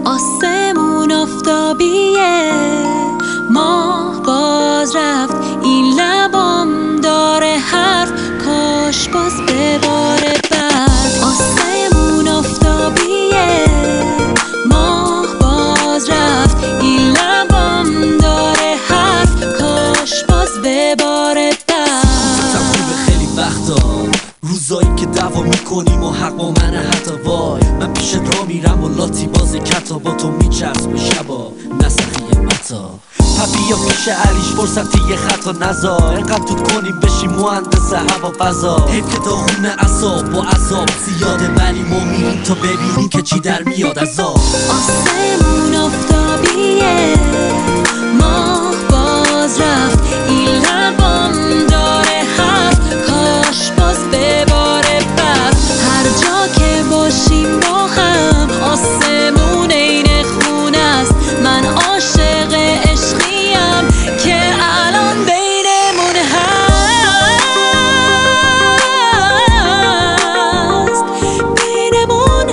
آسمون آفتابیه، ماه باز رفت، این لبام داره حرف، کاش باز بباره برف. آسمون آفتابیه، ماه باز رفت، این لبام داره حرف، کاش باز بباره برف. تموم خیلی وقتا روزایی که دعوا میکنیم و حق با منه حتی وای. من پیشت را میرم و لاتی باز کتا با تو میچرس به شبا نسخی متا. پپی یا پیش علیش فرصتی یه خطا نزا، اینقدر دود کنیم بشیم مهندس هوا فضا. حیف که داغون اعصاب با عذاب زیاده، ولی ما میریم تا ببینیم که چی در میاد از آب. آسمون آفتابیه، ماه باز رفت، این لبام داره حرف، کاش باز بباره برف. هر جا که باشیم با هم، آسمون عین خونه است، من عاشق عشقیم که الان بینمون هست، بینمون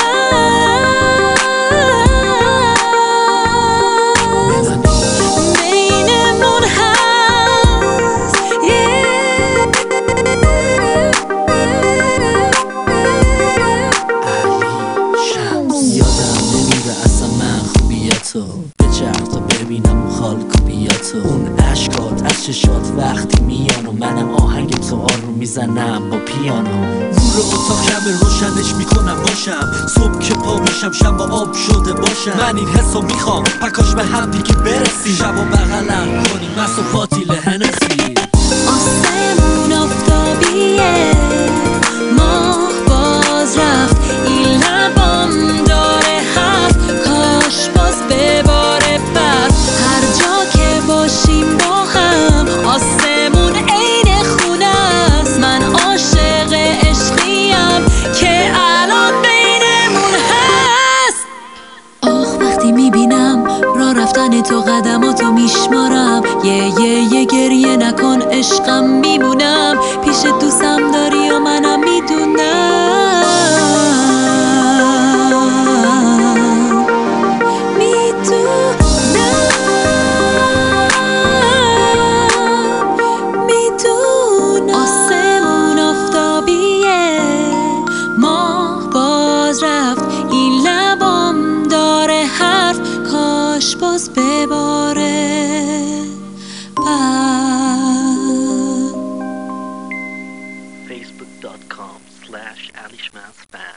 بچرخ تا ببینم خالکوبیاتو. اون عشقات از چشات وقتی میان و منم آهنگ تو آروم میزنم با پیانو. نور اتاق کمه روشنش میکنم باشم، صبح که پا میشم شب با آب شده باشم. من این حسو میخوام پکاش به هم دیگه برسی، شب و بغلم کنیم مست و پاتیل هنسی. آسمون آفتابیه، ماه باز رفت، این لبام داره حرف، کاش باز بباره برف. هر جا که باشیم با هم، آسمون عین خونه است، من عاشق عشقیم که الان بینمون هست. آخ وقتی میبینم راه رفتن تو قدماتو میشمارم، یه گریه نکن عشقم، میمونم پیش دوستم داری و منم میدونم. آسمون آفتابیه، ماه باز رفت، این لبام داره حرف، کاش باز بباره facebook.com/alishmansfan